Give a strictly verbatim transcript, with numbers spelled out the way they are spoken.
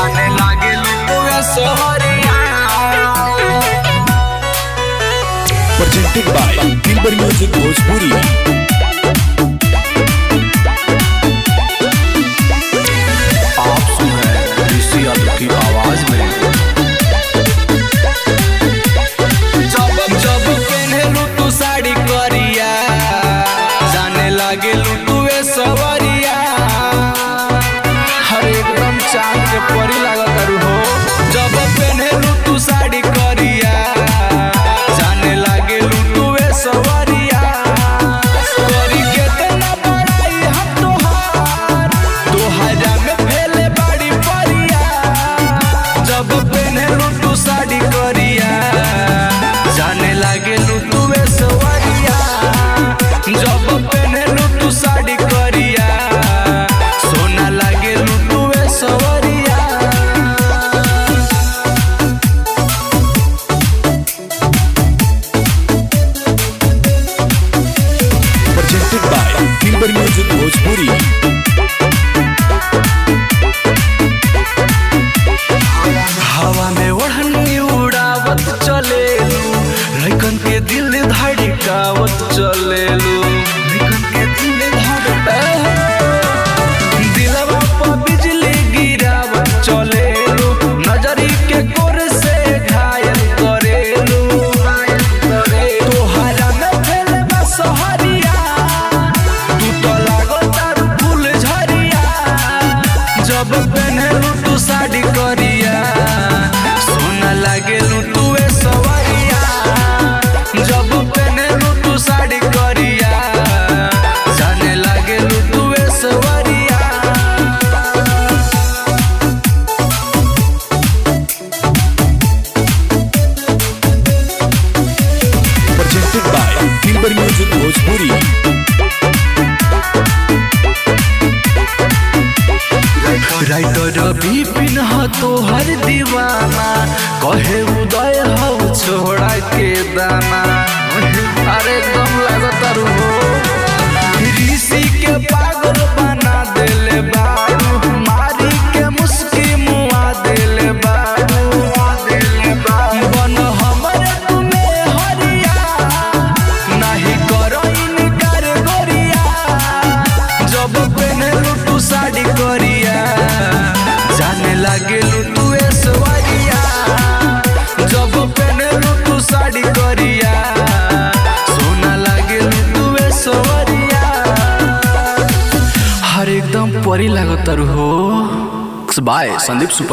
जाने लागे लुटुए Sohariya. Presented by Dilbar Music Bhojpuri। आप सुन रहे हैं ऋषि यादव की आवाज में। जब जब पहनलू तू साड़ी करिया, जाने लागे लुटुए सवरिया। हर एकदम चांद के परी लागत रू हो। जब पहनलू तू साड़ी करिया, जाने लागे लुटुए सवरिया। करी केतना बड़ाई हम तोहार, तोहरा में फैले बड़ी परिया। जब पहनलू तू साड़ी करिया, जाने लागे लुटुए सवरिया। जब पहनलू तू साड़ी करिया, सोना लागे लुटुए सवरिया। Presented by Dilbar Music Bhojpuri। हवा में ओढ़नी उड़ावत चलेलू, लइकन के दिल धड़कावत चलेलू। लइकन के दिल धड़कावत, दिलवा पर बिजली गिरावत चलेलू। नजरी के कोर से घायल करेलू। तोहरा में फैले बा सहरिया, तू तो लागो तारू फूल झरिया। जब पहनलू तू साड़ी करिया, सोना लागे लुटुए सवरिया। जब पहनलू तू साड़ी करिया, जाने लागे लुटुए सवरिया। Presented by Dilbar Music Bhojpuri। Writer Vipin ह तोहर दीवाना, कहे उदय हो छोड़ा के दाना। अरे एकदम लागत रू हो। ऋषि के पागल बना देले बारू, मारी के मुस्की मुआ देले बारू। बन हमरे तुम्हें हरिया, नहीं करो इनकार गोरिया। जब पहनलू तू साड़ी करिया, जाने लागे लुटुए सवरिया। जब पहनलू तू साड़ी करिया, सोना लागे लुटुए सवरिया। हर एकदम परी लागत हो। By Sandeep super.